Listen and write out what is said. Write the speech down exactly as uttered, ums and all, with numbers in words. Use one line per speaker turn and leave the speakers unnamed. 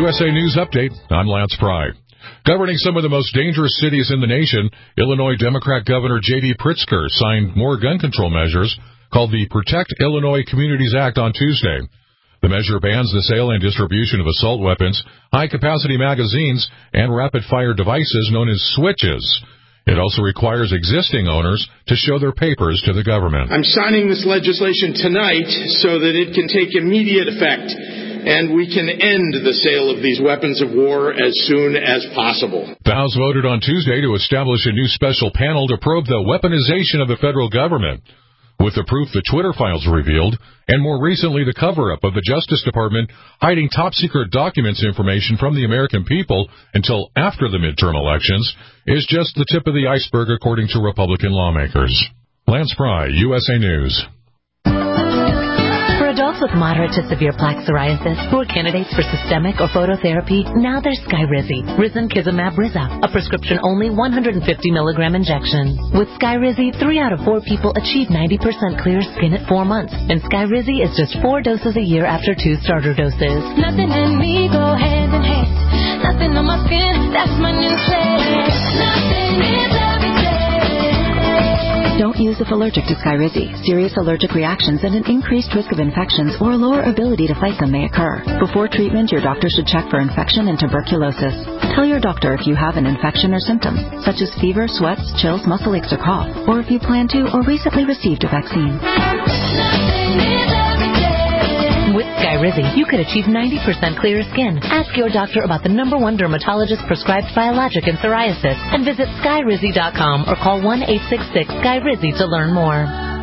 U S A News Update. I'm Lance Pry. Governing some of the most dangerous cities in the nation, Illinois Democrat Governor J D Pritzker signed more gun control measures called the Protect Illinois Communities Act on Tuesday. The measure bans the sale and distribution of assault weapons, high-capacity magazines, and rapid-fire devices known as switches. It also requires existing owners to show their papers to the government.
I'm signing this legislation tonight so that it can take immediate effect and we can end the sale of these weapons of war as soon as possible.
The House voted on Tuesday to establish a new special panel to probe the weaponization of the federal government. With the proof the Twitter files revealed, and more recently the cover-up of the Justice Department hiding top-secret documents information from the American people until after the midterm elections, is just the tip of the iceberg according to Republican lawmakers. Lance Pry, U S A News.
For adults with moderate to severe plaque psoriasis who are candidates for systemic or phototherapy, now there's Skyrizi, Risankizumab Riza, a prescription-only one hundred fifty milligram injection. With Skyrizi, three out of four people achieve ninety percent clear skin at four months, and Skyrizi is just four doses a year after two starter doses.
Nothing in me go hand in hand. Nothing on my skin, that's my new shade. Nothing is everything.
Don't use if allergic to Skyrizi. Serious allergic reactions and an increased risk of infections or a lower ability to fight them may occur. Before treatment, your doctor should check for infection and tuberculosis. Tell your doctor if you have an infection or symptoms, such as fever, sweats, chills, muscle aches, or cough, or if you plan to or recently received a vaccine.
With Skyrizi, you could achieve ninety percent clearer skin. Ask your doctor about the number one dermatologist prescribed biologic in psoriasis and visit skyrizi dot com or call one eight six six Skyrizi to learn more.